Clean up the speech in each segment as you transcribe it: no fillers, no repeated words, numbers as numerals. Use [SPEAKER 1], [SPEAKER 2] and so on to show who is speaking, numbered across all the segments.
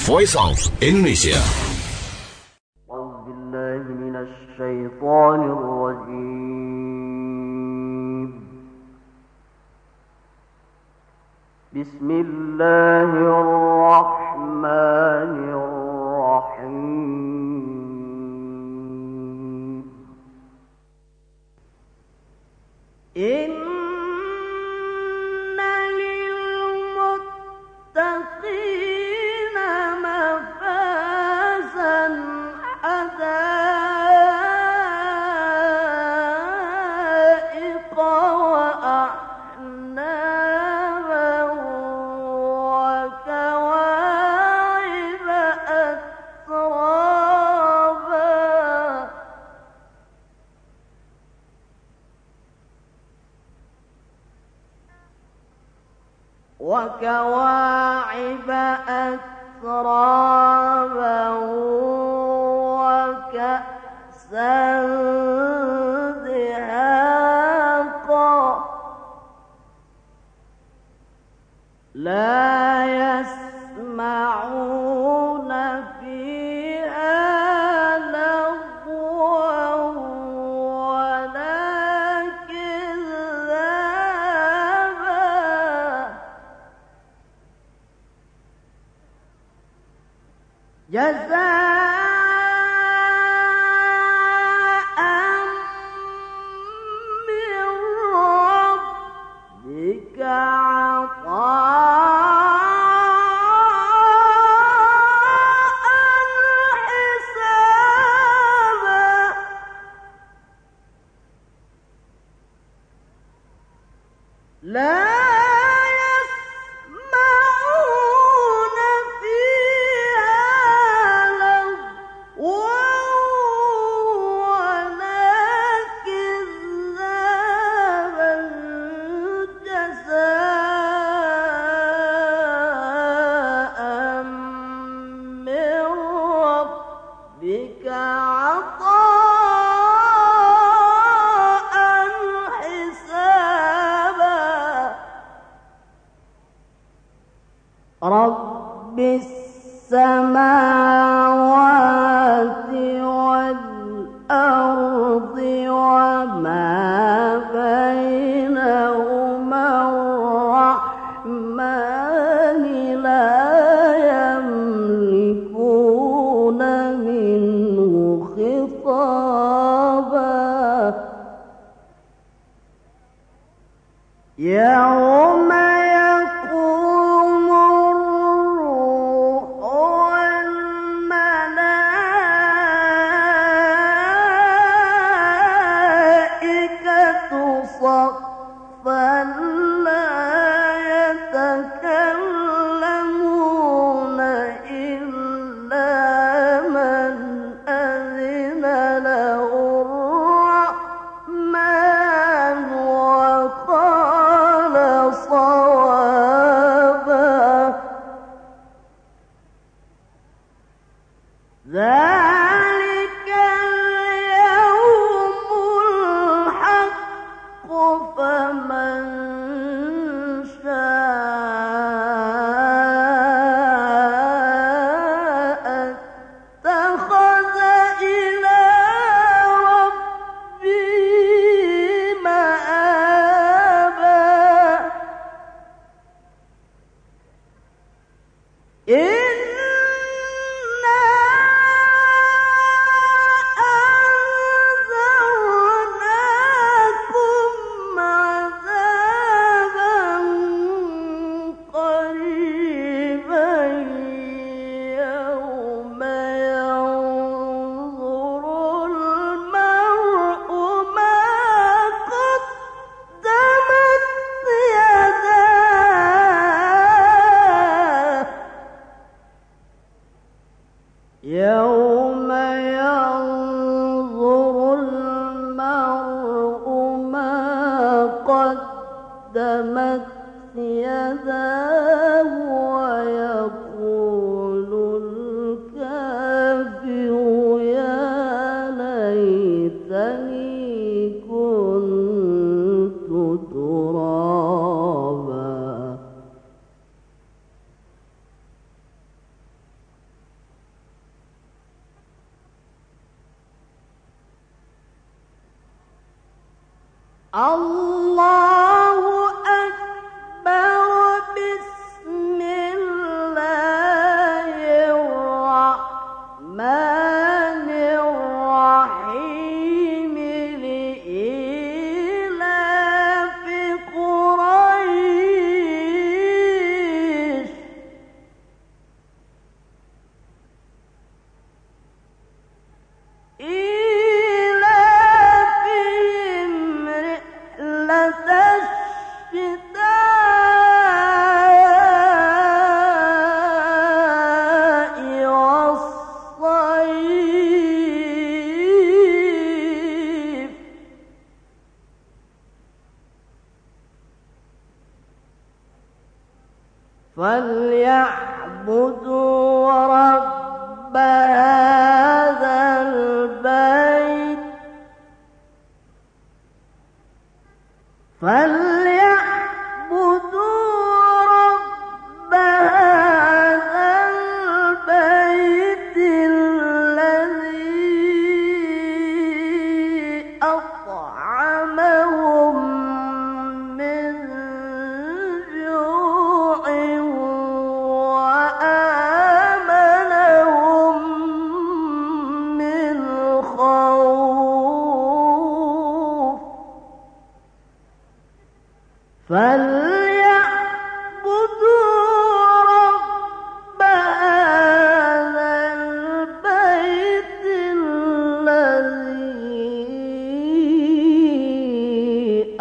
[SPEAKER 1] Voice of Indonesia.
[SPEAKER 2] أعوذ بالله من الشيطان الرجيم. بسم الله الرحمن الرحيم. إن للمتقين مفازا حدائق وأعنابا وكواعب أترابا وكأسا دهاقا لا يسمعون فيها لغوا ولا كذابا جزاء من ربك عطاء حسابا لا يسمعون فيها لغوا ولا كذابا جزاء من ربك عطاء حسابا رب السماوات والأرض وما بينهما الرحمن لا يملكون منه خطابا يوم يقوم الروح والملائكة صفا لا يتكلمون إلا من أذن له الرحمن وقال صوابا ذلك اليوم الحق فمن شاء اتخذ إلى ربه مآبا إنا أنذرناكم عذابا قريبا يوم ينظر المرء ما قدمت يداه يوم ينظر المرء ما قدمت يداه ويقول الكافر يا ليتني كنت ترابا فليعبدوا رب هذا البيت الذي أطعمهم من جوع وآمنهم من خوف فليعبدوا رب هذا البيت الذي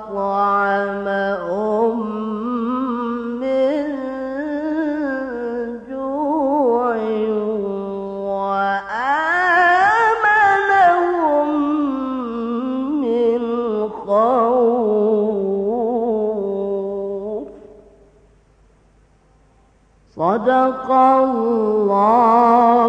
[SPEAKER 2] أطعمهم من جوع وآمنهم من خوف. صدق الله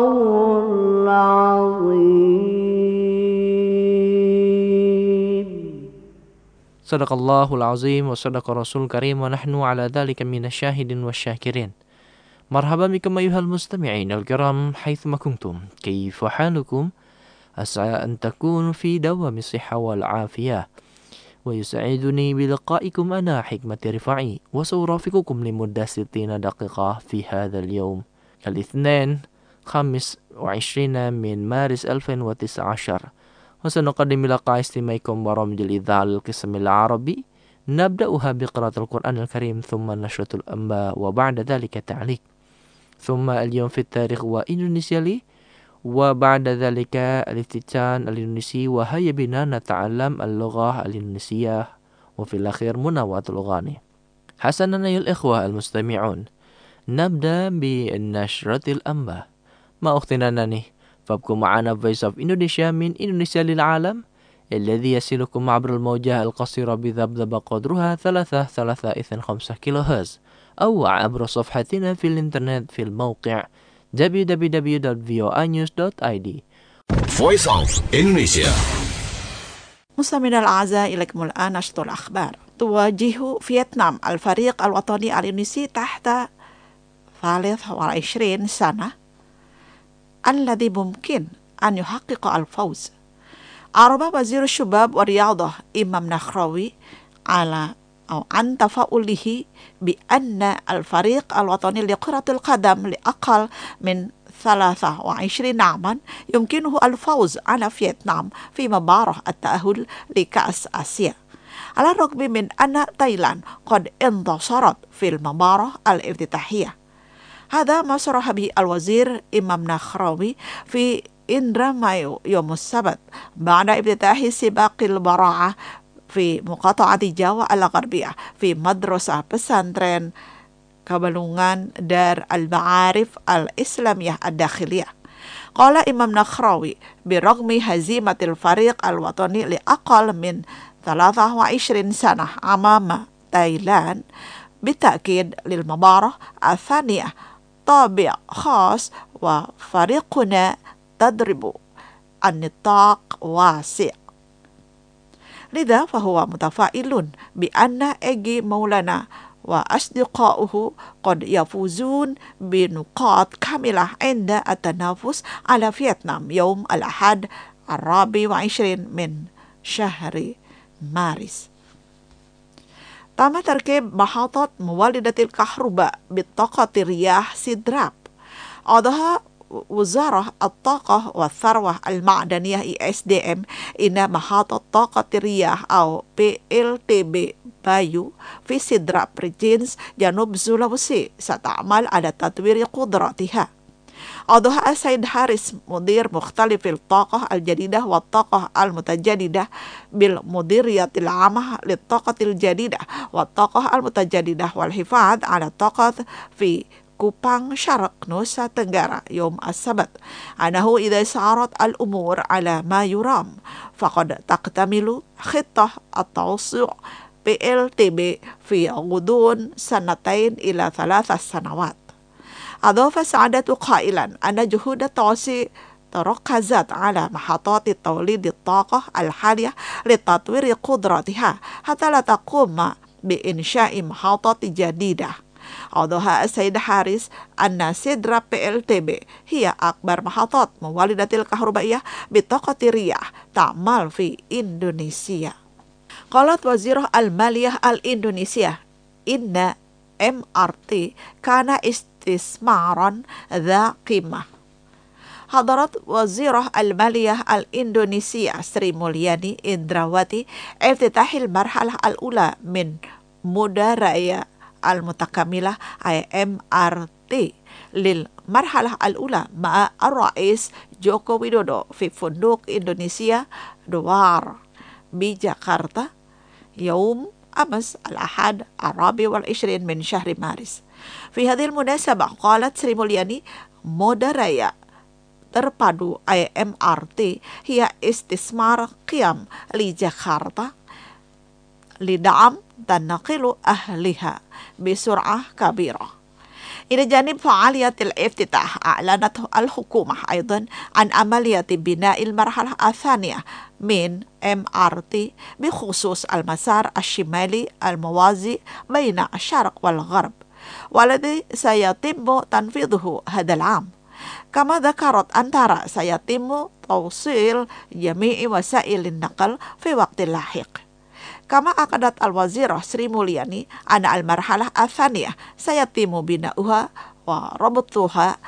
[SPEAKER 2] العظيم.
[SPEAKER 1] Sadaqallahul azim wa sadaqa rasul karim wa nahnu ala dhalika minasyahidin wasyakirin. Marhaban bikum ayyuhal mustami'in al-kiram haithuma kuntum. Kaifa halukum? As'a an takunu fi dawami sihha wal afiyah. Wa yus'iduni biliqa'ikum ana hikmati rifa'i wa sawrafiqukum limuddah 60 daqiqah fi hadzal yawm al-ithnain 25 min Maris 2019. وسنقدم لقاء استماعكم برامج الإذاعة القسم العربي نبدأها بقراءة القرآن الكريم ثم نشرة الأنباء وبعد ذلك تعليق ثم اليوم في التاريخ وإندونيسيالي وبعد ذلك الافتتان الإندونيسي وهيا بنا نتعلم اللغة الإندونيسية وفي الأخير مناوعة الأغاني. حسنا أيها الإخوة المستمعون، نبدأ بنشرة الأنباء مع أختنا ناني. فابقوا معنا Voice of Indonesia من إندونيسيا للعالم الذي يصلكم عبر الموجة القصيرة بذبذبة قدرها 3.325 كيلو هرتز أو عبر صفحتنا في الإنترنت في الموقع www.voanews.id.
[SPEAKER 3] Voice of Indonesia.
[SPEAKER 4] مستمعينا الأعزاء، إليكم الآن نشرة الأخبار. تواجه فيتنام الفريق الوطني الإندونيسي تحت 23 سنة الذي ممكن أن يحقق الفوز. أعرب وزير الشباب والرياضة إمام نخراوي عن تفاؤله بأن الفريق الوطني لكرة القدم لأقل من 23 عاما يمكنه الفوز على فيتنام في مباراة التأهل لكأس آسيا، على الرغم من أن تايلاند قد انتصرت في المباراة الافتتاحية. هذا ما صرح به الوزير إمام نخراوي في إندرامايو يوم السبت بعد افتتاح سباق البراعة في مقاطعة جاوا الغربية في مدرسة بسانترين كبلونغان دار المعارف الإسلامية الداخلية. قال إمام نخراوي برغم هزيمة الفريق الوطني لأقل من 23 سنة أمام تايلاند، بالتأكيد للمباراة الثانية طابع خاص وفريقنا تضرب النطاق واسع، لذا فهو متفائل بأن إيجي مولانا وأصدقاؤه قد يفوزون بنقاط كاملة عند التنافس على فيتنام يوم الأحد 24 من شهر مارس. تم تركيب محطة مولدة الكهرباء بطاقة الرياح سيدراب. أوضح وزارة الطاقة والثروة المعدنية ISDM إن محطة طاقة الرياح أو PLTB بايو في سيدراب ريجينز جنوب سولوسي ستعمل على تطوير قدراتها. أوضح السيد هاريس مدير مختلف الطاقة الجديدة والطاقة المتجددة بالمديرية العامة للطاقة الجديدة والطاقة المتجددة والحفاظ على الطاقة في كوبانغ شرق نوسا تنغارا يوم السبت أنه إذا سارت الأمور على ما يرام فقد تكتمل خطة التوسع PLTB في غضون 2 إلى 3 سنوات. أضاف سعادة قائلا أن جهود التوسيع تركزت على محطات توليد الطاقة الحالية لتطوير قدراتها حتى لا تقوم بإنشاء محطات جديدة. أوضح السيد حارس أن سدرة PLTB هي أكبر محطات مولدة الكهربائية بطاقة الرياح تعمل في إندونيسيا. قالت وزيرة المالية الإندونيسية إن MRT كان استثمارا ذا قيمة. حضرت وزيرة المالية الإندونيسية سري مولياني إندراواتي افتتاح المرحلة الأولى من مودا رايا المتكاملة MRT للمرحلة الأولى مع الرئيس جوكو ويدودو في فندق إندونيسيا دوار بجاكرتا يوم أمس الأحد 24 من شهر مارس. في هذه المناسبة قالت سري مولياني مودا رايا terpadu MRT هي استثمار قيم لجاكرتا لدعم تنقل أهلها بسرعة كبيرة. إلى جانب فعالية الافتتاح أعلنت الحكومة أيضا عن عملية بناء المرحلة الثانية من MRT بخصوص المسار الشمالي الموازي بين الشرق والغرب والذي سيتم تنفيذه هذا العام. كما ذكرت أنترا سيتم توصيل جميع وسائل النقل في وقت لاحق. كما أكدت الوزيرة سري مولياني أن المرحلة الثانية سيتم بناؤها وربطها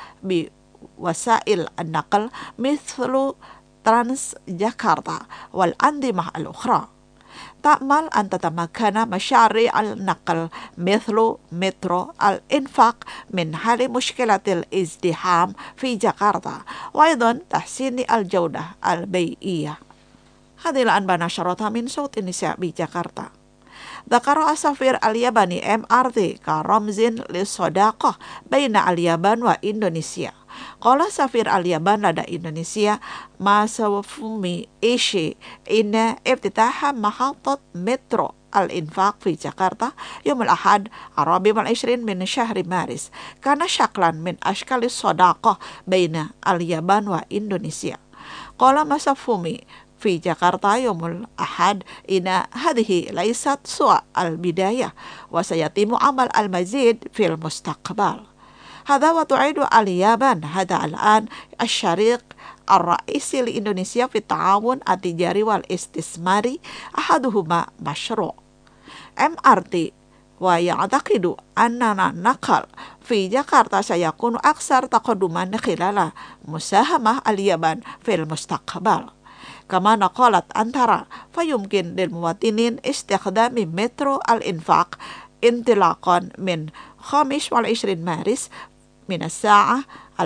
[SPEAKER 4] بوسائل النقل مثل ترانس جاكرتا والأنظمة الأخرى. تأمل أن تتمكن مشاريع النقل مثل مترو الإنفاق من حل مشكلة الازدحام في جاكرتا وأيضا تحسين الجودة البيئية. هذه الآن نشرتها من صوت النساء بجاكرتا. ذكر السفير الياباني MRT كرمز للصداقة بين اليابان وإندونيسيا. قال سفير اليابان لدى إندونيسيا ماسافومي إيشي إن افتتاح محطة مترو الإنفاق في جاكرتا يوم الأحد 24 من شهر مارس كان شكلا من أشكال الصداقة بين اليابان وإندونيسيا. قال ماسافومي في جاكرتا يوم الأحد إن هذه ليست سوى البداية وسيتم عمل المزيد في المستقبل. هذا وتعد اليابان هذا الآن الشريك الرئيسي لإندونيسيا في التعاون التجاري والاستثماري أحدهما مشروع MRT ويعتقد أن النقل في جاكرتا سيكون أكثر تقدما خلال مساهمة اليابان في المستقبل. كما نقلت أنترا فيمكن للمواطنين استخدام مترو الإنفاق انطلاقا من 25 مارس من الساعة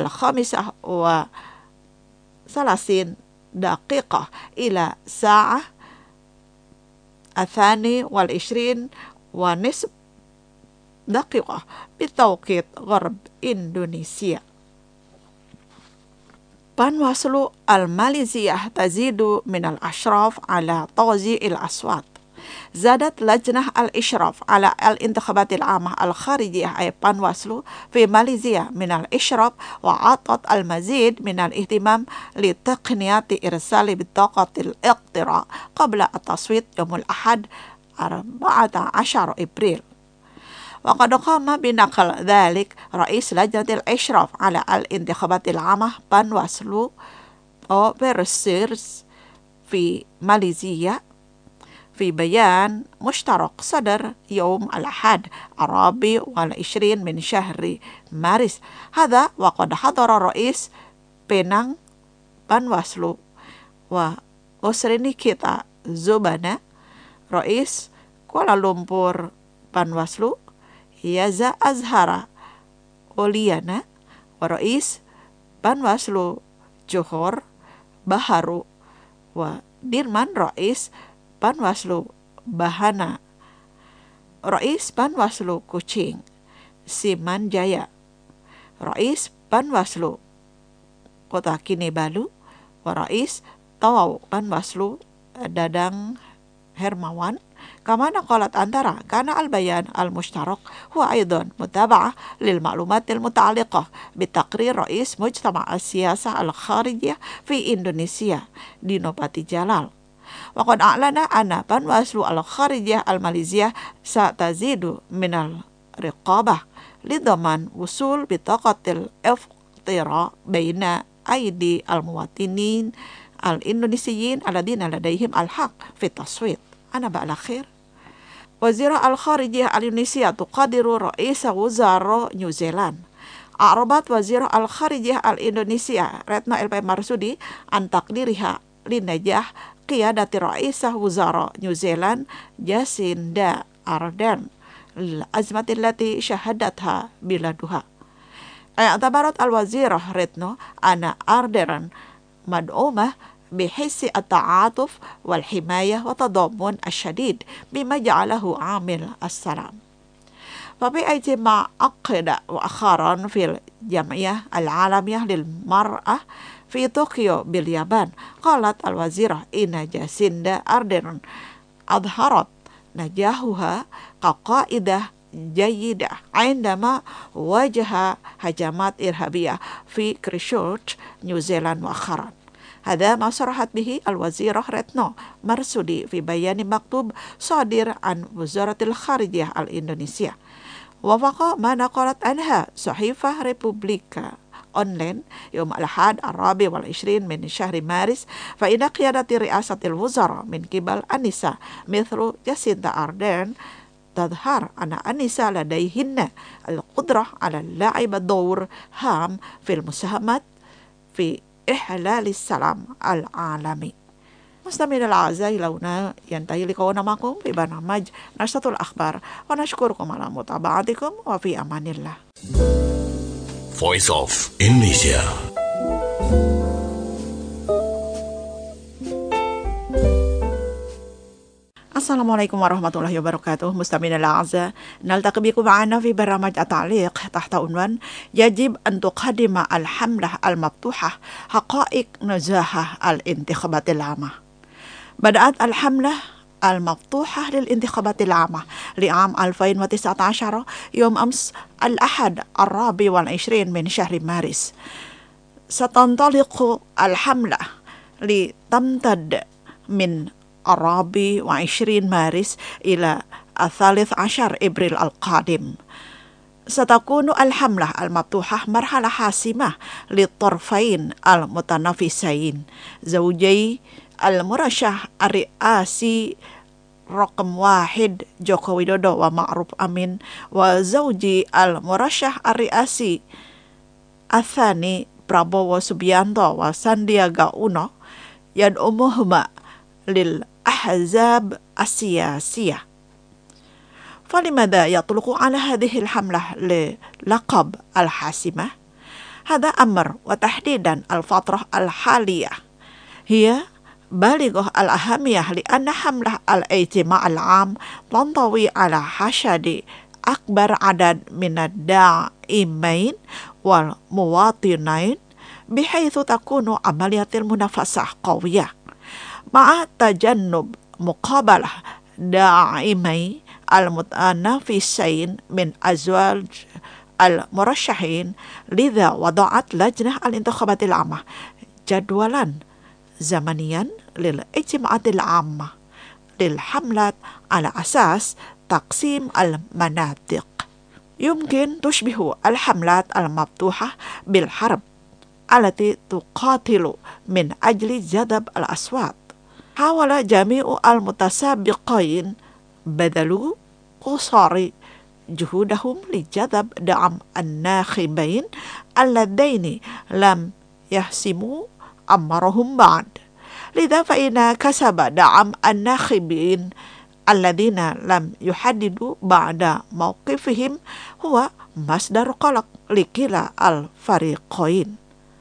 [SPEAKER 4] 5:30 إلى الساعة 22:30 بتوقيت غرب إندونيسيا. بانواسلو الماليزية تزيد من الأشراف على توزيع الأصوات. زادت لجنة الإشراف على الانتخابات العامة الخارجية أي بانواسلو في ماليزيا من الإشراف وأعطت المزيد من الاهتمام لتقنية إرسال بطاقة الاقتراع قبل التصويت يوم الأحد 14 إبريل. وقد قام بنقل ذلك رئيس لجنة الإشراف على الانتخابات العامة بانواسلو أوبرسيرز في ماليزيا في بيان مشترك صدر يوم الأحد 24 من شهر مارس. هذا وقد حضر رئيس بينانغ بانواسلو وأسرينيكيتا زوبانا رئيس كوالالمبور بانواسلو يازا أزهارا أوليانا ورئيس بانواسلو جوهور بهارو وديرمان رئيس Panwaslu Bahana, Rais Panwaslu Kuching Simanjaya, Rais Panwaslu Kota Kinabalu, Rais Tawau Panwaslu Dadang Hermawan, كما نقلت أن ترى كان البيان المشترك هو أيضا متابعة للمعلومات المتعلقة بتقرير رئيس مجتمع السياسة الخارجية في إندونيسيا دينو باتيجالال. وقد أعلن أن بنواسلو الخارجية الماليزية ستزيد من الرقابة لضمان وصول بطاقة الافتراء بين أيدي المواطنين الإندونيسيين الذين لديهم الحق في التصويت. أنا بالأخير وزير الخارجية الإندونيسية تقدر رئيس وزراء نيوزيلاند. أعربت وزير الخارجية الإندونيسية رتنا إلبي مرسودي عن تقديرها لنجاح قيادة رئيس وزراء نيوزيلاند جاسيندا أردرن الأزمة التي شهدتها بلادها. اعتبرت الوزيرة ريتنو أن أردرن مدعومة بحس التعاطف والحماية والتضامن الشديد بما جعله عامل السلام. ففي اجتماع عقد مؤخرا في الجمعية العالمية للمرأة في طوكيو باليابان، قالت الوزيرة إن جاسيندا أردرن أظهرت نجاحها كقائدة جيدة عندما واجه هجمات إرهابية في كريستشيرتش نيوزيلاند مؤخرا. هذا ما صرحت به الوزيرة ريتنو مرسودي في بيان مكتوب صادر عن وزارة الخارجية الإندونيسية، وفق ما نقلت عنها صحيفة ريبوبليكا أونلاين يوم الأحد 24 من شهر مارس. فإن قيادة رئاسة الوزراء من قبل النساء مثل جاسيندا أردرن تظهر أن النساء لديهن القدرة على لعب دور هام في المساهمة في إحلال السلام العالمي. مستمعينا الأعزاء، لونا ينتهي لقاؤنا معكم في برنامج نشرة الأخبار، ونشكركم على متابعتكم وفي أمان الله.
[SPEAKER 3] Voice of Indonesia.
[SPEAKER 4] Assalamualaikum warahmatullahi wabarakatuh. مستمعينا الأعزاء، نلتقي بكم معنا في برنامج التعليق تحت عنوان يجب أن تقدم الحملة المفتوحة حقائق نزاهة الانتخابات العامة. بدأت الحملة المفتوحة للانتخابات العامة لعام 2019 يوم أمس الأحد 24 من شهر مارس. ستنطلق الحملة لتمتد من 24 مارس إلى 13 إبريل القادم. ستكون الحملة المفتوحة مرحلة حاسمة للطرفين المتنافسين، زوجي المرشح الرئاسي رقم 1 جوكو ويدودو ومعروف أمين، وزوجي المرشح الرئاسي الثاني برابوو سوبيانتو وساندياغا أونو يدعمهما للأحزاب السياسية. فلماذا يطلق على هذه الحملة للقب الحاسمة؟ هذا أمر، وتحديدا الفترة الحالية هي بالغة الأهمية، لأن حملة الاجتماع العام تنطوي على حشد أكبر عدد من الداعمين والمواطنين، بحيث تكون عملية المنافسة قوية مع تجنب مقابلة داعمي المتنافسين من أزواج المرشحين. لذا وضعت لجنة الانتخابات العامة جدولا زمنيا للاجتماعات العامة للحملات على أساس تقسيم المناطق. يمكن تشبه الحملات المفتوحة بالحرب التي تقاتل من أجل جذب الأصوات. حاول جميع المتسابقين بذلوا قصارى جهودهم لجذب دعم الناخبين اللذين لم يحسموا أمرهم بعد. لذا فإن كسب دعم الناخبين الذين لم يحددوا بعد موقفهم هو مصدر قلق لكلا الفريقين.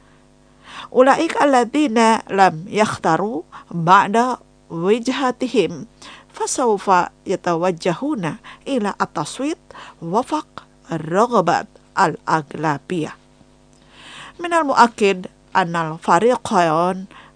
[SPEAKER 4] أولئك الذين لم يختاروا بعد وجهتهم فسوف يتوجهون إلى التصويت وفق رغبة الأغلبية. من المؤكد أن الفريقين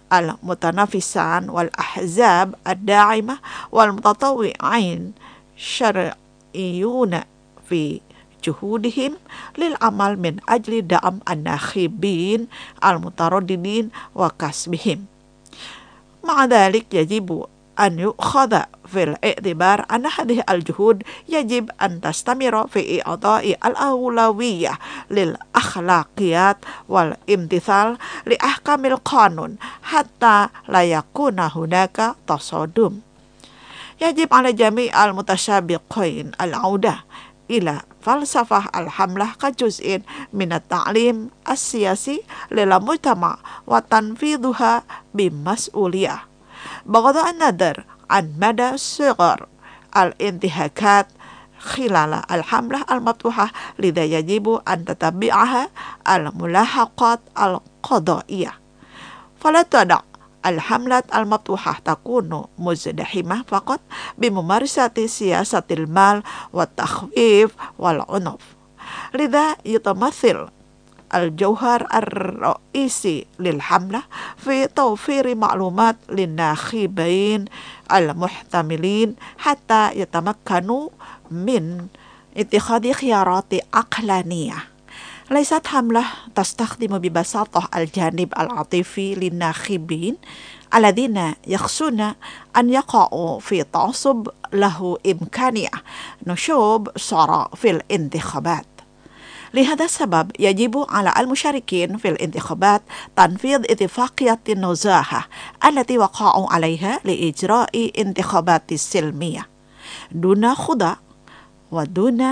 [SPEAKER 4] المتنافسان والأحزاب الداعمة والمتطوعين شرعيون في جهودهم للعمل من أجل دعم الناخبين المترددين وكسبهم. مع ذلك يجب أن يؤخذ في الاعتبار أن هذه الجهود يجب أن تستمر في إعطاء الأولوية للأخلاقيات والامتثال لأحكام القانون حتى لا يكون هناك تصادم. يجب على جميع المتسابقين العودة إلى فلسفة الحملة كجزء من التعليم السياسي للمجتمع وتنفيذها بمسؤولية، بغض النظر عن مدى صغر الانتهاكات خلال الحملة المفتوحة. لذا يجب أن تتبعها الملاحقات القضائية، فلا تدع الحملة المفتوحة تكون مزدحمة فقط بممارسة سياسة المال والتخويف والعنف. لذا يتمثل الجوهر الرئيسي للحملة في توفير معلومات للناخبين المحتملين حتى يتمكنوا من اتخاذ خيارات عقلانية. ليست حملة تستخدم ببساطة الجانب العاطفي للناخبين الذين يخشون أن يقعوا في تعصب له إمكانية نشوب صراع في الانتخابات. لهذا السبب يجب على المشاركين في الانتخابات تنفيذ اتفاقية النزاهة التي وقعوا عليها لإجراء انتخابات سلمية دون خدع ودون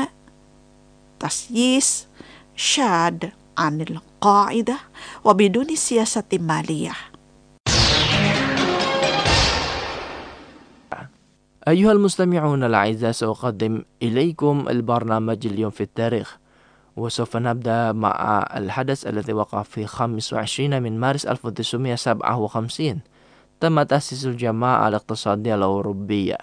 [SPEAKER 4] تسييس شاذ عن القاعدة وبدون سياسة مالية.
[SPEAKER 1] أيها المستمعون الأعزاء، سأقدم إليكم البرنامج اليوم في التاريخ، وسوف نبدأ مع الحدث الذي وقع في 25 من مارس 1957. تم تأسيس الجماعة الاقتصادية الأوروبية.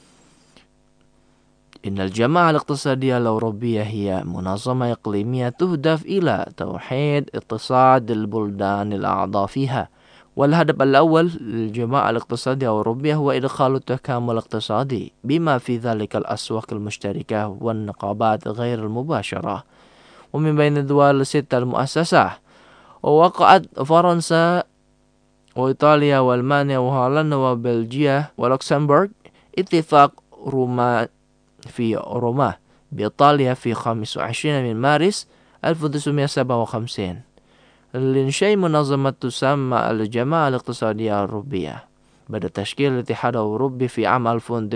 [SPEAKER 1] إن الجماعة الاقتصادية الأوروبية هي منظمة إقليمية تهدف إلى توحيد اقتصاد البلدان الأعضاء فيها، والهدف الأول للجماعة الاقتصادية الأوروبية هو إدخال التكامل الاقتصادي بما في ذلك الأسواق المشتركة والنقابات غير المباشرة. ومن بين الدول الستة المؤسسة ووقعت فرنسا وإيطاليا وألمانيا وهولندا وبلجيا ولوكسمبورغ اتفاق روما بإيطاليا في 25 من مارس 1957 لإنشاء منظمة تسمى الجماعة الاقتصادية الأوروبية. بعد تشكيل الاتحاد الأوروبي في عام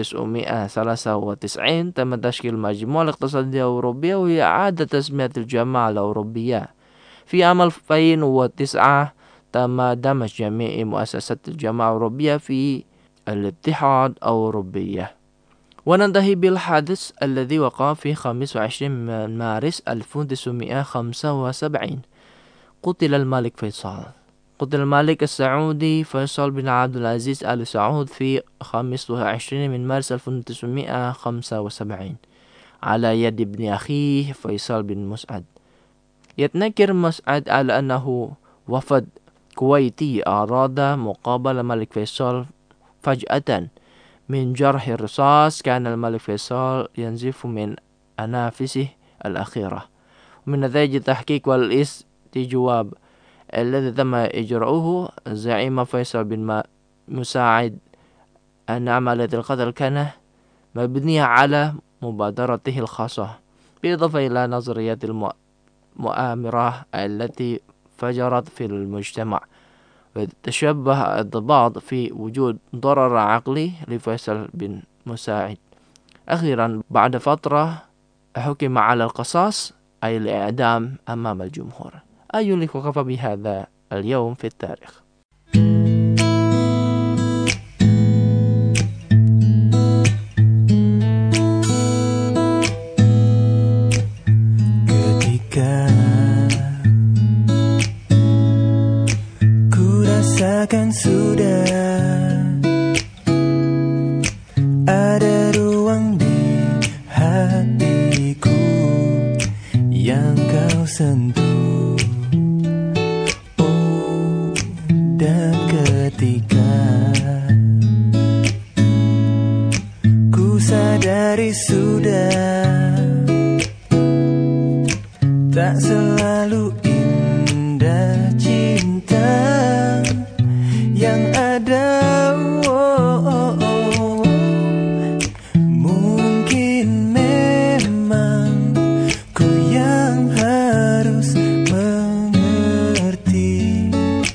[SPEAKER 1] 1993 تم تشكيل المجموعة الاقتصادية الأوروبية، وهي إعادة تسمية الجماعة الأوروبية. في عام 2009 تم دمج جميع مؤسسات الجماعة الأوروبية في الاتحاد الأوروبي. وننتهي بالحادث الذي وقع في 25 مارس 1975. قتل الملك فيصل. قتل الملك السعودي فيصل بن عبد العزيز آل سعود في 25 من مارس 1975 على يد ابن أخيه فيصل بن مسعد. يتنكر مسعد على أنه وفد كويتي أراد مقابل الملك فيصل فجأة من جرح الرصاص. كان الملك فيصل ينزف من أنافسه الأخيرة. ومن نتائج التحقيق والاستجواب الذي تم إجراؤه زعيم فيصل بن مساعد أن عملية القتل كان مبنية على مبادرته الخاصة، بالإضافة إلى نظريات المؤامرة التي فجرت في المجتمع، وتشبه الضباط في وجود ضرر عقلي لفيصل بن مساعد. أخيرا بعد فترة حكم على القصاص أي الإعدام أمام الجمهور. أيها الإخوة، وكفى بهذا اليوم في التاريخ.
[SPEAKER 5] Ketika ku rasakan sudah ada ruang di hatiku yang kau sentuh. Dan ketika Ku sadari sudah tak selalu indah cinta yang ada. Mungkin memang ku yang harus mengerti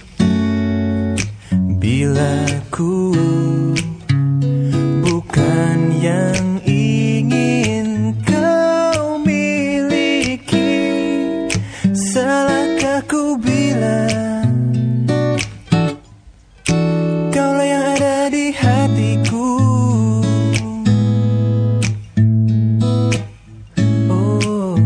[SPEAKER 5] bila ku bukan yang ingin kau miliki. Salahkah ku bilang kaulah yang ada di hatiku? Oh,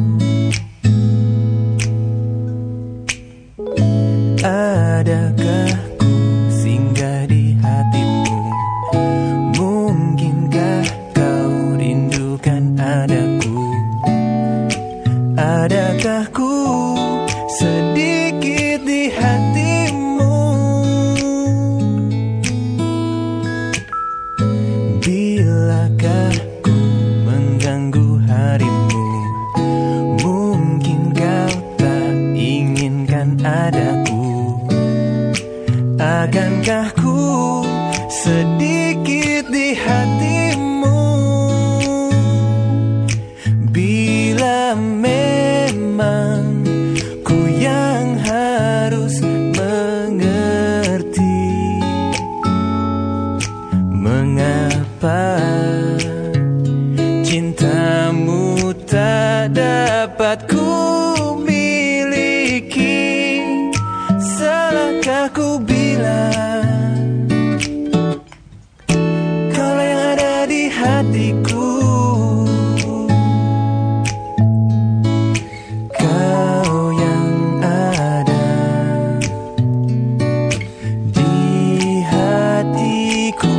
[SPEAKER 5] adakah ku singgah di hatimu? Mungkinkah kau rindukan adaku? Adakah ku sedikit di hatimu? Bilakah ku mengganggu harimu? Mungkin kau tak inginkan adaku. Akankah ku sedikit di hatimu? Bila memang ku yang harus mengerti mengapa cintamu tak dapat ku miliki. Salahkah ku bilang kaulah yang ada di hatiku? Kau yang ada di hatiku.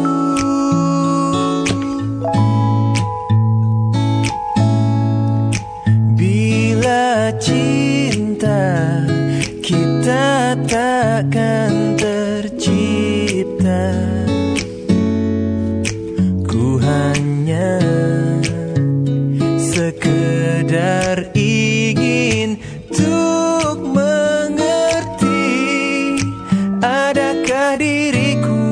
[SPEAKER 5] Bila cinta kita takkan tercipta, ku hanya sekedar ingin tuk mengerti. Adakah diriku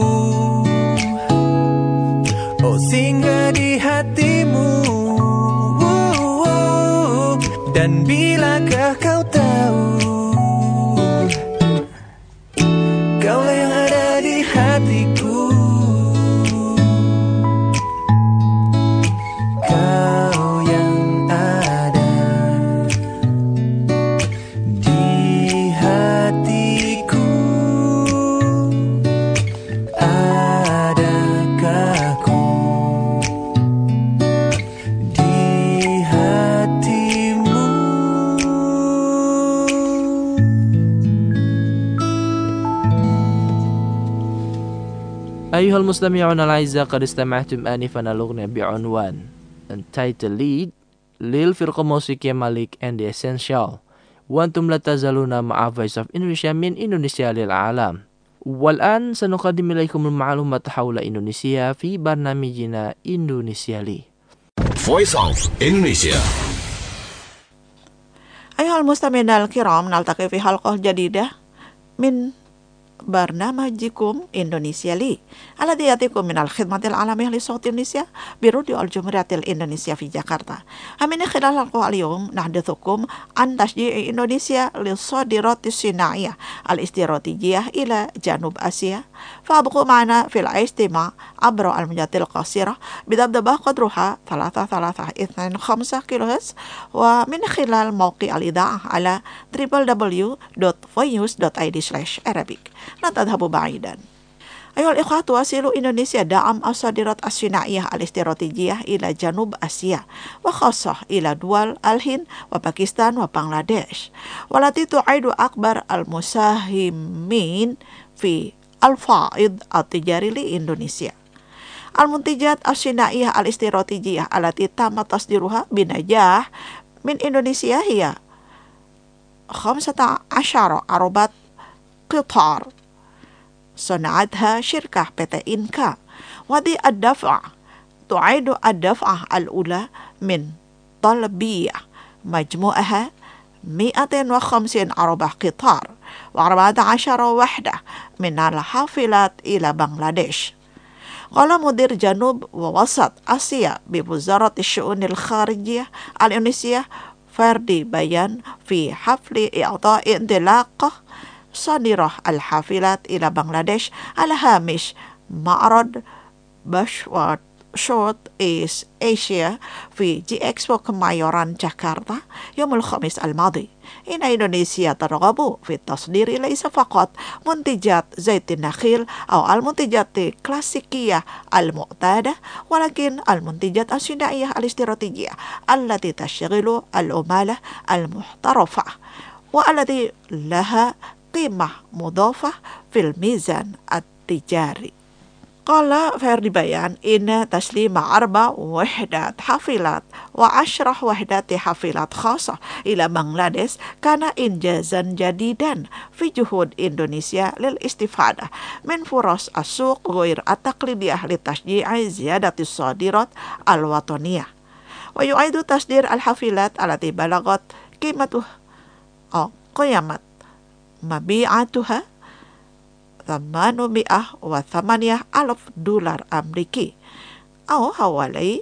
[SPEAKER 5] oh singgah di hatimu? Dan bilakah kau tahu kaulah yang ada di hatiku? Kau yang ada di hatiku. Adakah ku di hatimu?
[SPEAKER 1] أيها المستمعون الأعزاء، قد استمعتم آنفا الأغنية بعنوان Untitled Lead للفرقة الموسيقية مالك and the Essential. وأنتم لا تزالون مع Voice of Indonesia من إندونيسيا للعالم. والآن سنقدم إليكم المعلومات حول إندونيسيا في برنامجنا إندونيسيا لي.
[SPEAKER 3] Voice of Indonesia.
[SPEAKER 4] أيها المستمعين الكرام، نلتقي في حلقة جديدة من برنامجكم إندونيسيا لي الذي يأتيكم من الخدمة العالمية لصوت إندونيسيا براديو الجمهورية الإندونيسية في جاكرتا. من خلال حلقة اليوم نحدثكم عن تشجيع إندونيسيا للصادرات الصناعية الاستراتيجية إلى جنوب آسيا. فابقوا معنا في الاستماع عبر الموجات القصيرة بدبدبة قدرها 3325 كيلوهرتز ومن خلال موقع الإذاعة على www.voinews.id/Arabic. لا تذهبوا بعيدا. أيها الإخوة، تواصل إندونيسيا دعم الصادرات الصناعية الاستراتيجية إلى جنوب آسيا وخاصة إلى دول الهند وباكستان وبنغلاديش، والتي تعد أكبر المساهمين في الفائض التجاري لإندونيسيا. المنتجات الصناعية الاستراتيجية التي تم تصديرها بنجاح من إندونيسيا هي 15 عربات قطار صنعتها شركة PT إنكا، وهذه الدفعة تعيد الدفعة الأولى من طلبية مجموعها 250 عربة قطار و14 وحدة من الحافلات إلى بنغلاديش. قال مدير جنوب ووسط آسيا بوزارة الشؤون الخارجية الإندونيسية فردي بيان في حفل إعطاء انطلاقة صادرة الحافلات إلى بنغلاديش على هامش معرض باشوات شوت إيست آسيا في جي إكسبو كمايوران جاكرتا يوم الخميس الماضي، إن إندونيسيا ترغب في التصدير ليس فقط منتجات زيت النخيل أو المنتجات الكلاسيكية المعتادة، ولكن المنتجات الصناعية الاستراتيجية التي تشغل العمالة المحترفة والتي لها قيمة مضافة في الميزان التجاري. قال فردي بيان إن تسليم 4 وحدات حافلات و10 وحدات حافلات خاصة إلى بنغلاديش كان إنجازا جديدا في جهود إندونيسيا للاستفادة من فرص السوق غير التقليدية لتشجيع زيادة الصادرات الوطنية. ويعيد تصدير الحافلات التي بلغت قيمة مبيعاتها $808,000 أمريكي أو حوالي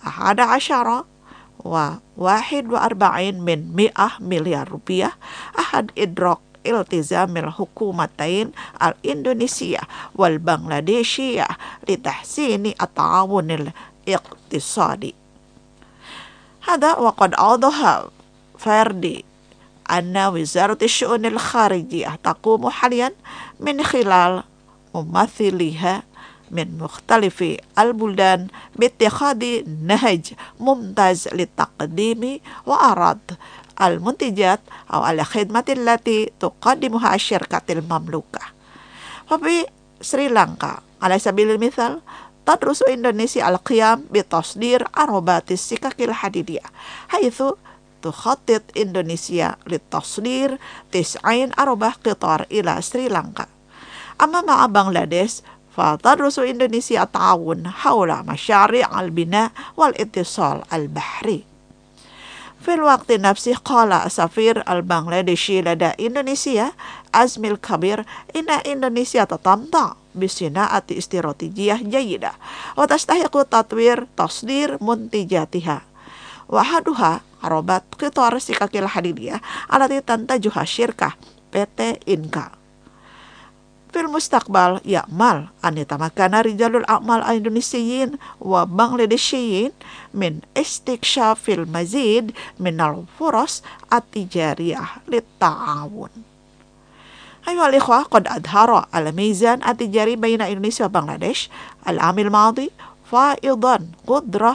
[SPEAKER 4] 11.41 مليار روبيا، أحد إدراك التزام الحكومتين الإندونيسية والبنغلاديشية لتحسين التعاون الاقتصادي. هذا وقد أوضح فردي أن وزارة الشؤون الخارجية تقوم حاليا من خلال ممثليها من مختلف البلدان باتخاذ نهج ممتاز لتقديم وعرض المنتجات أو الخدمات التي تقدمها الشركة المملوكة. وفي سريلانكا على سبيل المثال تدرس إندونيسيا القيام بتصدير عربات السكك الحديدية، حيث تخطط إندونيسيا لتصدير 90 عربة قطار إلى سريلانكا. أما مع بنغلاديش فتدرس إندونيسيا التعاون حول مشاريع البناء والاتصال البحري. في الوقت نفسه قال السفير البنغلاديشي لدى إندونيسيا أزمي الكبير إن إندونيسيا تتمتع بصناعة استراتيجية جيدة وتستحق تطوير تصدير منتجاتها، وأحدها عربات قطار السكك الحديدية التي تنتجها شركة PT إنكا. في المستقبل يأمل أن يتمكن رجال الأعمال الإندونيسيين وبنغلاديشيين من استكشاف المزيد من الفرص التجارية للتعاون. أيها الإخوة، قد أظهر الميزان التجاري بين إندونيسيا وبنغلاديش العام الماضي فائضا قدره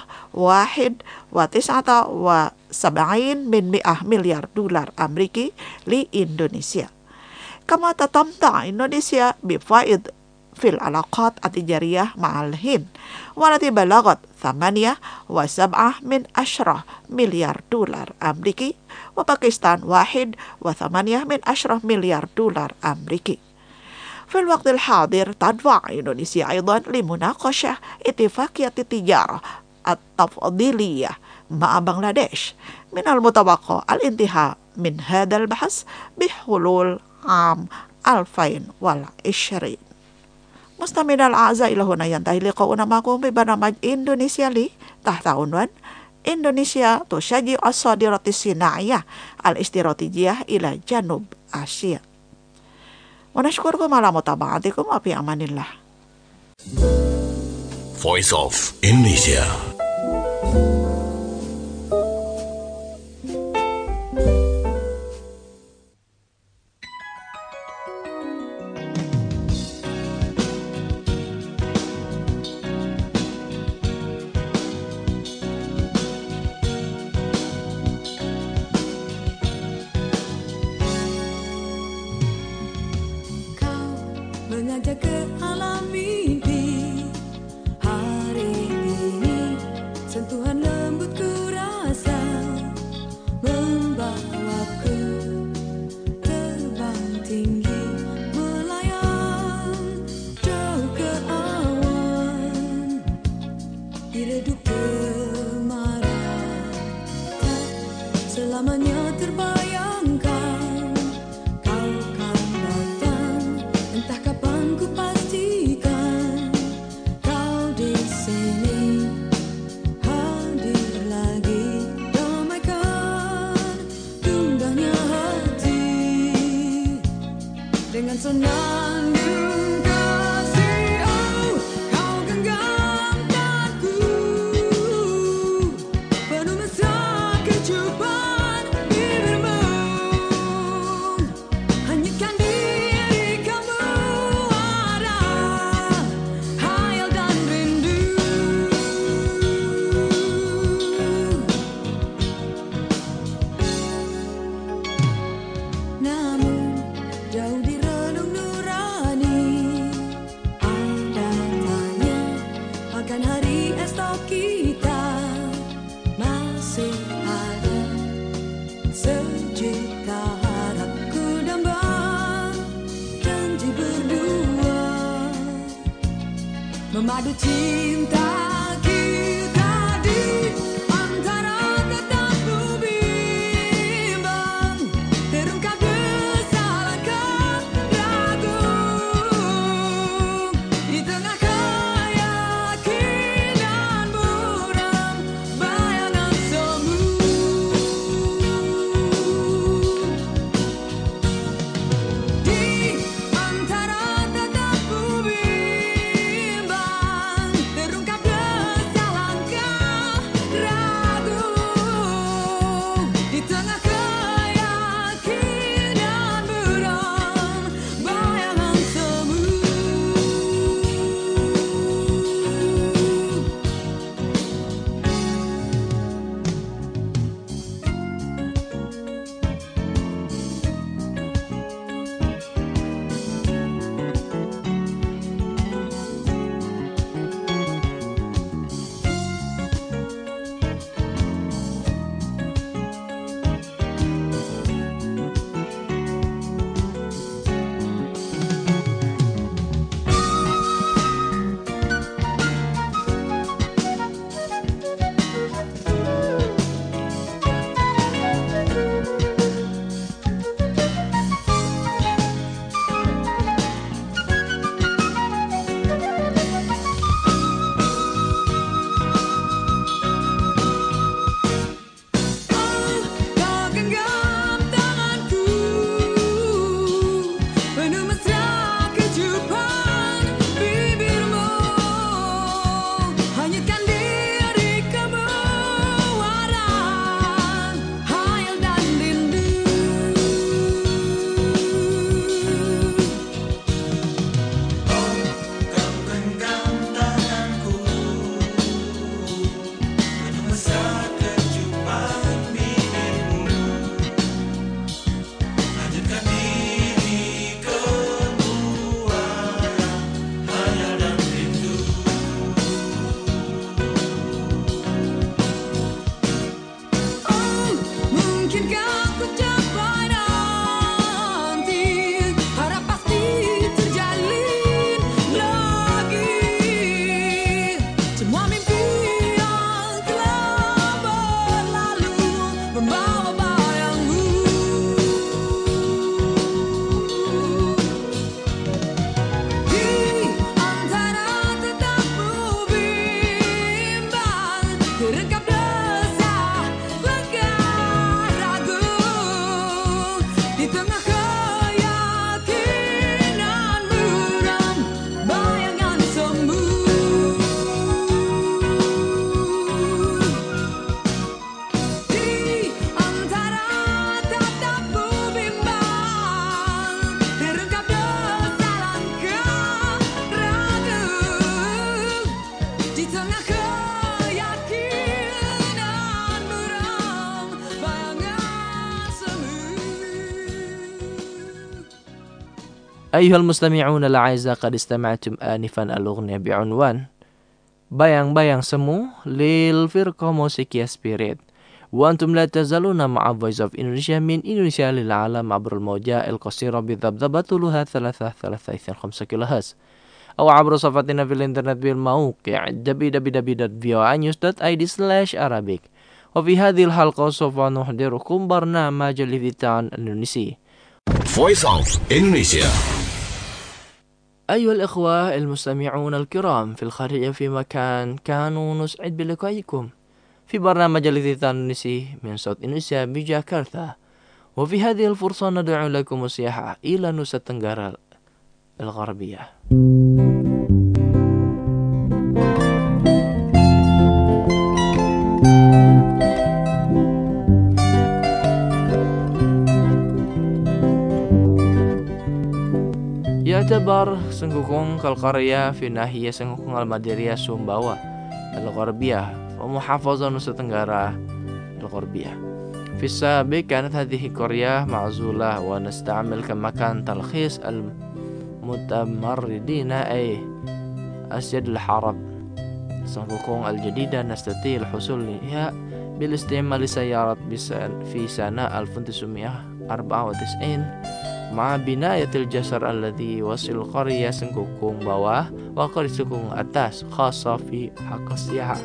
[SPEAKER 4] 1.79 مليار دولار أمريكي لإندونيسيا. كما تتمتع إندونيسيا بفائض في العلاقات التجارية مع الهند والتي بلغت 8.7 مليار دولار أمريكي، وباكستان 1.8 مليار دولار أمريكي. في الوقت الحاضر تدفع إندونيسيا أيضا لمناقشة اتفاقية التجارة التفضيلية مع بنغلاديش، من المتوقع الانتهاء من هذا البحث بحلول عام 2020. مستمعينا الأعزاء، إلى هنا ينتهي لقاؤنا معكم ببرنامج إندونيسيا لي تحت عنوان إندونيسيا تشجع الصادرات الصناعية الاستراتيجية إلى جنوب آسيا. ونشكركم على متابعتكم وفي أمان الله.
[SPEAKER 3] Voice of Indonesia.
[SPEAKER 5] Mengajak ke alam mimpi hari ini.
[SPEAKER 6] selamanya terbayangkan kau kan datang, entah kapan ku pastikan kau di sini hadir lagi, damaikan gunggahnya hati dengan senandung kasih. Oh, kau genggam tanganku, penuh mesra kecupan bibirmu, hanyutkan diri kamu ada hayal dan rindu. Namun jauh di relung nurani ada tanya akan hari esok kita, masih ada sejuta harap ku damba, janji berdua memadu cinta kita di antara tetapku bimbang, terungkap kesalahan ragu di tengah keyakinan buram bayangan semu. Di antara tetapku bimbang, terungkap kesalahan ragu di tengah keyakinan buram bayangan semu. Kau genggam tanganku, penuh mesra kecupan bibirmu, hanyutkan diri kamu ada hayal dan rindu. Oh, mungkinkah ku capai nanti, harap pasti terjalin lagi. Semua mimpi yang telah berlalu membawa bayangmu. Di antara tetapku bimbang, terengkap desah legah ragu di tengah keyakinan buram bayangan semu. Di antara tatapku bimbang, terungkap desah langkah ragu di tengah keyakinan buram bayangan semu.
[SPEAKER 1] أيها المستمعون الأعزاء قد استمعتم آنفا الأغنية بعنوان بيان بيان سمو للفرقة موسيقية سبيريت. وأنتم لا تزالون مع Voice of Indonesia من إندونيسيا للعالم عبر الموجة القصيرة بذبذبة طولها 3.5 كيلو هرتز أو عبر صفحتنا في الإنترنت بالموقع www.voanews.id/Arabic. وفي هذه الحلقة سوف نحضركم برنامج الإذاعة الإندونيسي.
[SPEAKER 3] Voice of Indonesia.
[SPEAKER 1] أيها الإخوة المستمعون الكرام في الخارج في مكان، كانوا نسعد بلقائكم في برنامج الإذاعة الإندونيسي من صوت إندونيسيا بجاكرتا. وفي هذه الفرصة ندعو لكم السياحة إلى نوسا تنغارا الغربية. يعتبر سنغكونغ القرية في ناحية سنغكونغ المديرية سومباوا الغربية ومحافظة نوسا تنغارا الغربية. في السابق كانت هذه القرية معزولة ونستعمل كمكان تلخيص المتمردين أي أسياد الحرب. سنغكونغ الجديدة نستطيع الحصول عليها بالاستعمال سيارات في سنة 1994 مع بناية الجسر الذي يوصل قرية سنغكونغ bawah وقرية سنغكونغ atas خاصة في حق السياحة.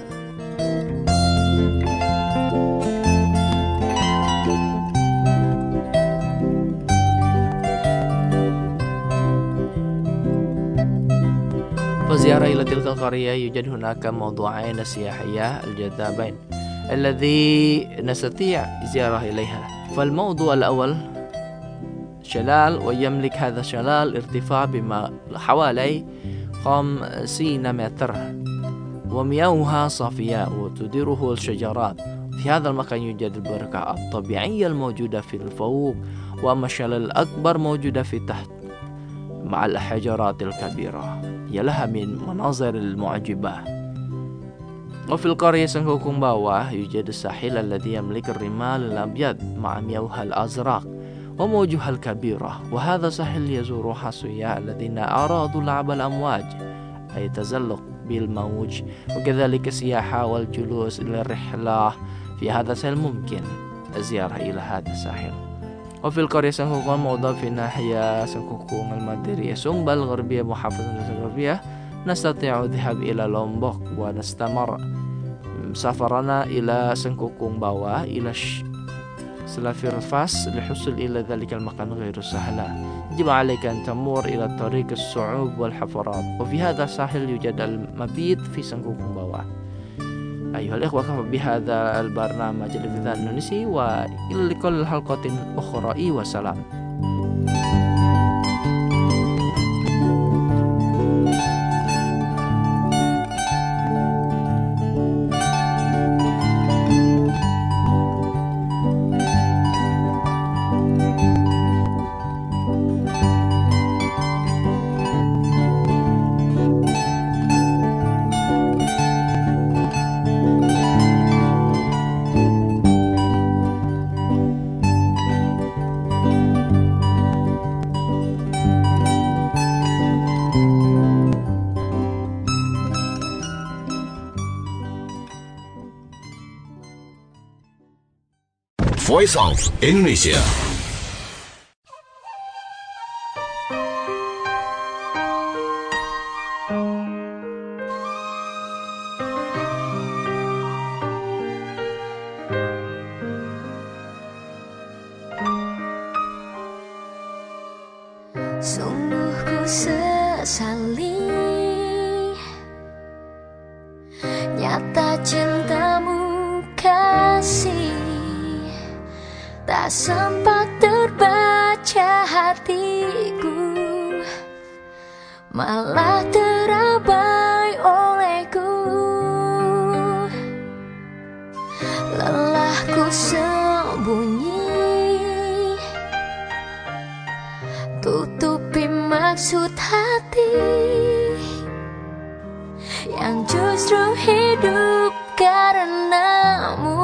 [SPEAKER 1] فزيارة إلى تلك القرية يوجد هناك موضوعين سياحية الجذابين الذي نستطيع زيارة إليها. فالموضوع الأول شلال، ويملك هذا الشلال ارتفاع بما حوالي 50 متر ومياهها صافية وتديره الشجرات. في هذا المكان يوجد البركة الطبيعية الموجودة في الفوق، وأما الشلال الأكبر موجودة في تحت مع الحجرات الكبيرة، هي لها من مناظر المعجبة. وفي القرية سنغكونغ bawah يوجد الساحل الذي يملك الرمال الأبيض مع مياهها الأزرق وموجها الكبيرة، وهذا ساحل يزورها السياح الذين أرادوا لعب الأمواج أي تزلق بالموج، وكذلك السياحة والجلوس إلى الرحلة في هذا الساحل ممكن الزيارة إلى هذا الساحل. وفي القرية سنغكونغ موضع في ناحية سنغكونغ المديرية سومبا الغربية محافظة الغربية نستطيع الذهاب إلى لومبوك ونستمر سفرنا إلى سنغكونغ bawah إلى سلافيرفاس للحصول إلى ذلك المكان غير سهل. يجب عليك أن تمر إلى طريق الصعوب والحفرات، وفي هذا الساحل يوجد المبيت في سنغكونغ bawah. أيها الإخوة، كفى بهذا البرنامج الإذاعة الإندونيسي، وإلى اللقاء الحلقة أخرى وسلام.
[SPEAKER 3] Voice of Indonesia.
[SPEAKER 7] Sungguh ku sesali nyata cintamu kasih, tak sempat terbaca hatiku, malah terabai olehku. Lelahku sembunyi, tutupi maksud hati yang justru hidup karenamu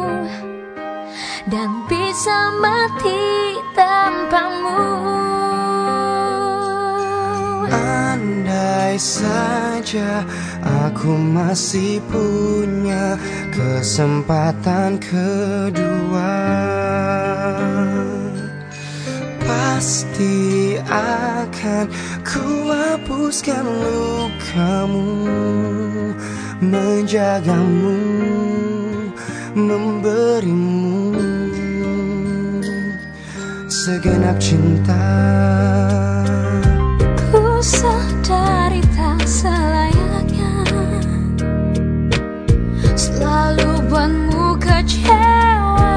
[SPEAKER 7] dan bisa mati tanpamu.
[SPEAKER 5] Andai saja aku masih punya kesempatan kedua, pasti akan ku hapuskan lukamu, menjagamu, memberimu segenap cinta.
[SPEAKER 7] Ku sadari tak selayaknya selalu buatmu kecewa.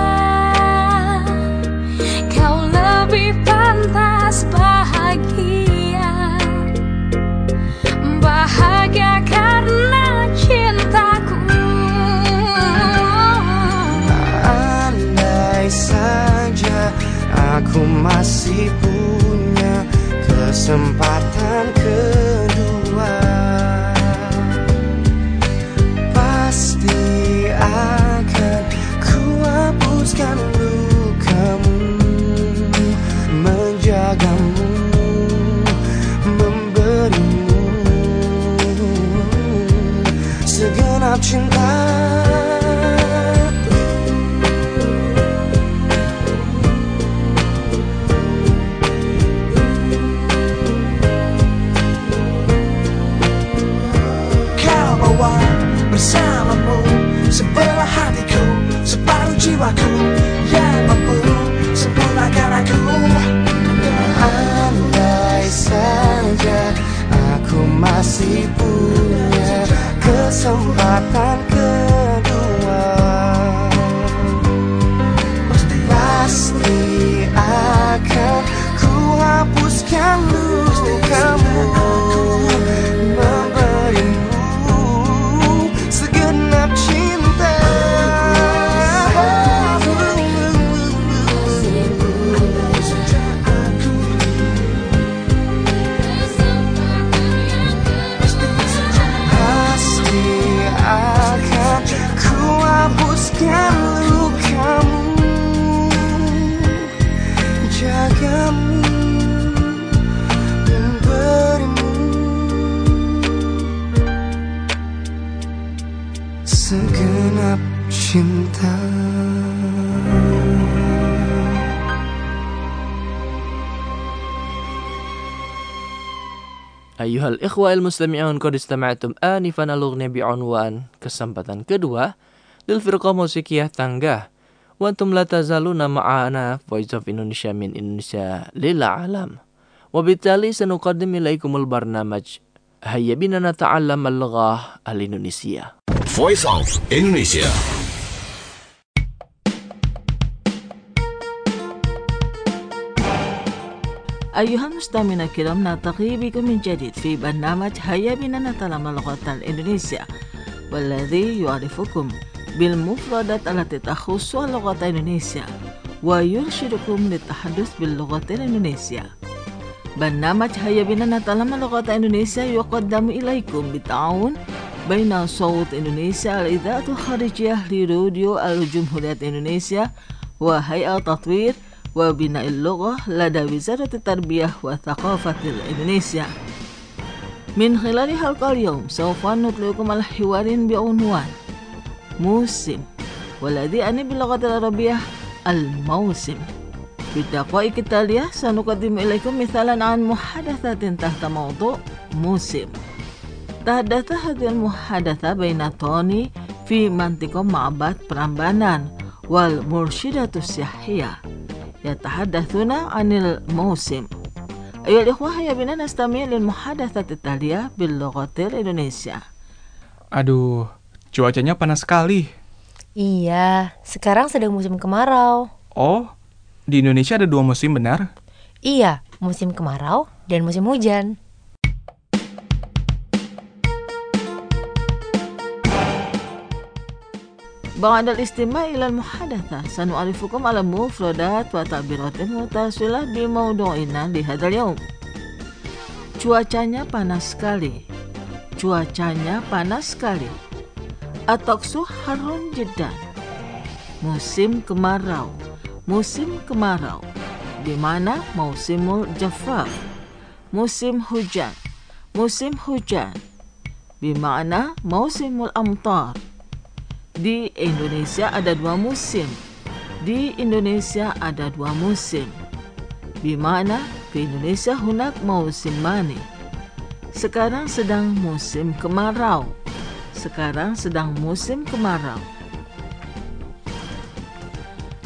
[SPEAKER 7] Kau lebih pantas bahagia, bahagia karena cintaku.
[SPEAKER 5] Andai saja aku masih punya kesempatan kedua, pasti akan ku hapuskan lukamu, menjagamu, memberimu segenap cinta. Bersamamu, sebelah hatiku, separuh jiwaku yang mampu sempurnakan aku. Andai saja aku masih punya kesempatan kedua, pasti akan ku hapuskan lukamu, segenap cinta.
[SPEAKER 1] Ayuhal ikhwal mustami'un, qad istama'tum anifan al-ughniya bi'unwan kesempatan kedua lil firqah musikiyah Tangga. Wa antum la tazaluna ma'ana Voice of Indonesia min Indonesia lil alam. Wa bitali sanuqaddim ilaikumul barnamaj Hayya bina nata'allam al-lughah al-Indonesia.
[SPEAKER 3] Voice of Indonesia.
[SPEAKER 4] أيها المستمعون الكرام، نلتقي بكم من جديد في برنامج هيا بنا نتعلم اللغة الإندونيسية، والذي يعرفكم بالمفردات التي تخص اللغة الإندونيسية ويرشدكم للتحدث باللغة الإندونيسية. برنامج هيا بنا نتعلم اللغة الإندونيسية يقدم إليكم بالتعاون بين صوت إندونيسيا الإذاعة الخارجية لراديو الجمهورية إندونيسيا وهيئة تطوير وبناء اللغة لدى وزارة التربية والثقافة الإندونيسيا. من خلال حلقة اليوم سوف نطلقكم على حوار بعنوان موسم، والذي يعني باللغة العربية الموسم. في الدقائق التالية سنقدم إليكم مثالا عن محادثة تحت موضوع موسم. تحدث هذه المحادثة بين توني في منطقة معبد برامبانان والمرشدة السياحية يتحدثون عن الموسم. أيها الإخوة، هيا بنا نستمع للمحادثة التالية باللغة الإندونيسية.
[SPEAKER 8] Aduh, cuacanya panas sekali.
[SPEAKER 9] Iya, sekarang sedang musim kemarau.
[SPEAKER 8] Oh, di Indonesia ada 2 musim benar?
[SPEAKER 9] Iya, musim kemarau dan musim hujan.
[SPEAKER 4] بعد الاستماع إلى المحادثة سنعرفكم على مفردات وتعبيرات متصلة بموضوعنا لهذا اليوم. Cuacanya panas sekali. Cuacanya panas sekali. At-taqsu harun jiddan. Musim kemarau. Musim kemarau. Di mana musimul jafaf. Musim hujan. Musim hujan. Di mana musimul amtar. Di Indonesia ada 2 musim. Di Indonesia ada 2 musim. Bimana di Indonesia hunak musim mani. Sekarang sedang musim kemarau. Sekarang sedang musim kemarau.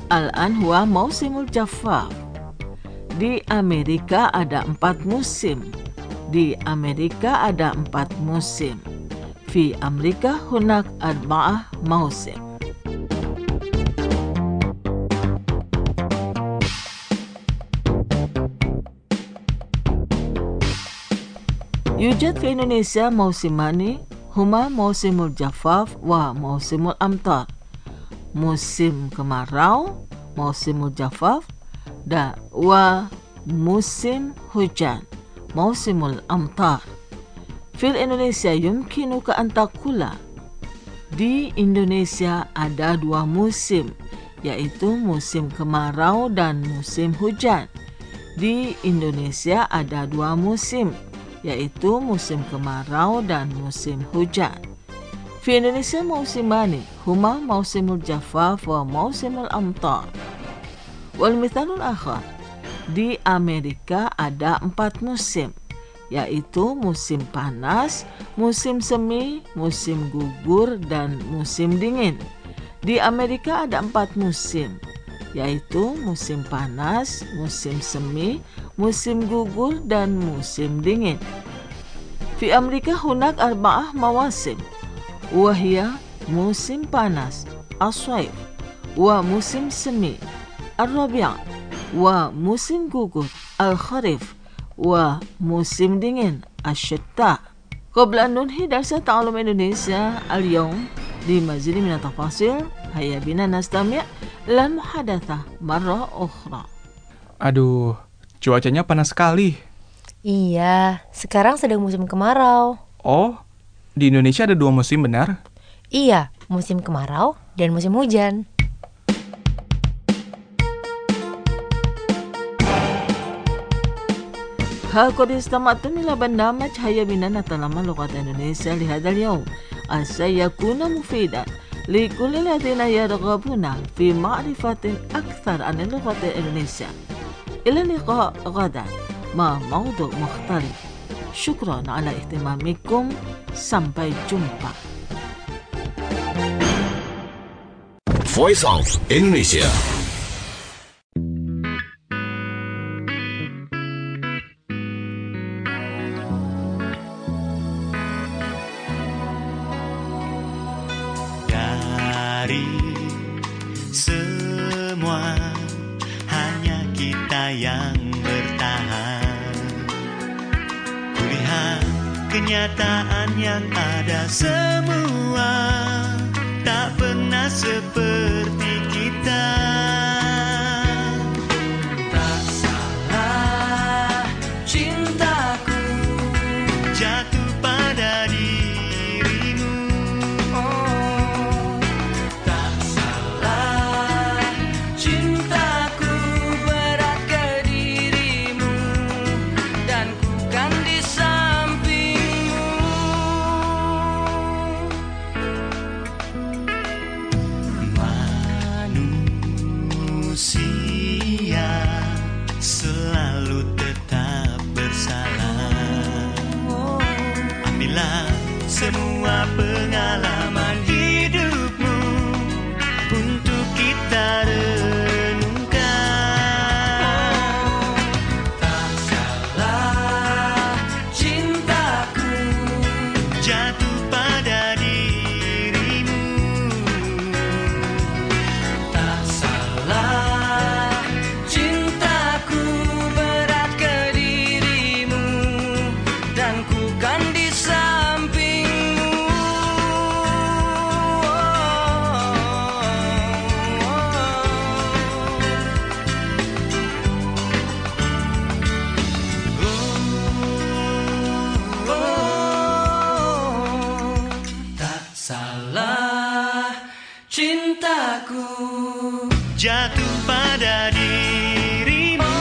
[SPEAKER 10] Al-an huwa mausimul jaffaf. Di Amerika ada 4 musim. Di Amerika ada 4 musim. Fi Amerika hunak 4 mausim. Yujad fi Indonesia mausimani huma mausimul jaffaf wa mausimul amtar. Musim kemarau, mausimul jaffaf, wa musim hujan, mausimul amtar. Fil Indonesia yumkinuka an taqula. Di Indonesia ada 2 musim, yaitu musim kemarau dan musim hujan. Di Indonesia ada 2 musim, yaitu musim kemarau dan musim hujan. Fi Indonesia mausimani huma mausimul jaffaf wa mausimul amtar. Wal mithalul akhar, di Amerika ada 4 musim, yaitu musim panas, musim semi, musim gugur, dan musim dingin. Di Amerika ada 4 musim, yaitu musim panas, musim semi, musim gugur, dan musim dingin. Fi Amerika hunak 4 mawasim, wahia musim panas, as-saif, wa musim semi, ar-rabi', wa musim gugur, al-kharif, wa musim dingin, ash-shitta. Qabla an nunhi darsa ta'allum Indonesia al-yawm di mazid min at-tafasil, hayya bina nastami' lil muhadatsah marrah ukhra.
[SPEAKER 8] Aduh, cuacanya panas sekali.
[SPEAKER 9] Iya, sekarang sedang musim kemarau.
[SPEAKER 8] Oh, di Indonesia ada 2 musim benar?
[SPEAKER 9] Iya, musim kemarau dan musim hujan.
[SPEAKER 10] قد استمعتم إلى برنامج هيا بنا نتعلم لغة إندونيسيا لهذا اليوم. سيكون مفيدا لكل الذين يرغبون في معرفة أكثر عن اللغة الإندونيسية. إلى اللقاء غدا مع موضوع مختلف. شكرا على اهتمامكم. Sampai jumpa.
[SPEAKER 3] Voice of Indonesia.
[SPEAKER 5] Dari semua hanya kita yang bertahan. Kulihat kenyataan yang ada semua tak pernah seperti kita. Tak salah cintaku jatuh pada dirimu. Oh, tak salah cintaku berat ke dirimu dan ku kan di sampingmu. Manusia selalu tetap bersalah. Ambillah semua pengalaman hidupmu untuk kita renungkan. Tak salah cintaku jatuh pada dirimu. Tak salah cintaku berat ke dirimu dan ku kan di sampingmu. Tak salah cintaku jatuh pada dirimu.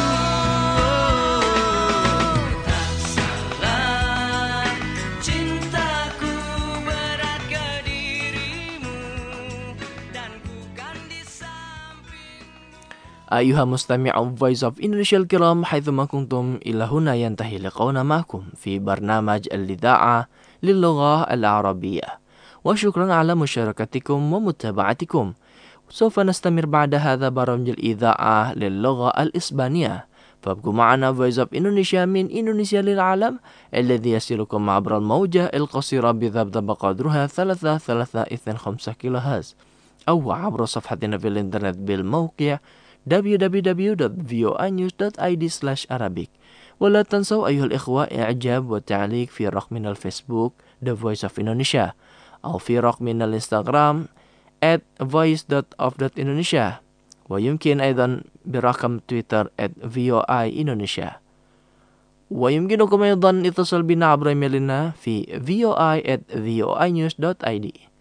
[SPEAKER 5] Tak salah cintaku berat ke dirimu dan ku kan di sampingmu.
[SPEAKER 1] أيها مستمعو Voice of Indonesia الكرام حيثما كنتم إلى هنا ينتهي لقاؤنا معكم في برنامج الإذاعة للغة العربية وشكرا على مشاركتكم ومتابعتكم سوف نستمر بعد هذا برامج الإذاعة للغة الإسبانية. فابقوا معنا Voice of Indonesia من إندونيسيا للعالم الذي يصلكم عبر الموجة القصيرة بذبذب قدرها 3.325 كيلو هرتز أو عبر صفحتنا في الإنترنت بالموقع www.voinews.id/arabic. ولا تنسوا أيها الإخوة إعجاب وتعليق في رقمنا الفيسبوك The Voice of Indonesia أو في رقمنا الإنستغرام @voice.of.indonesia ويمكن أيضا برقم تويتر @voi Indonesia. ويمكنكم أيضا اتصال بنا عبر إيميلنا في voi@voinews.id.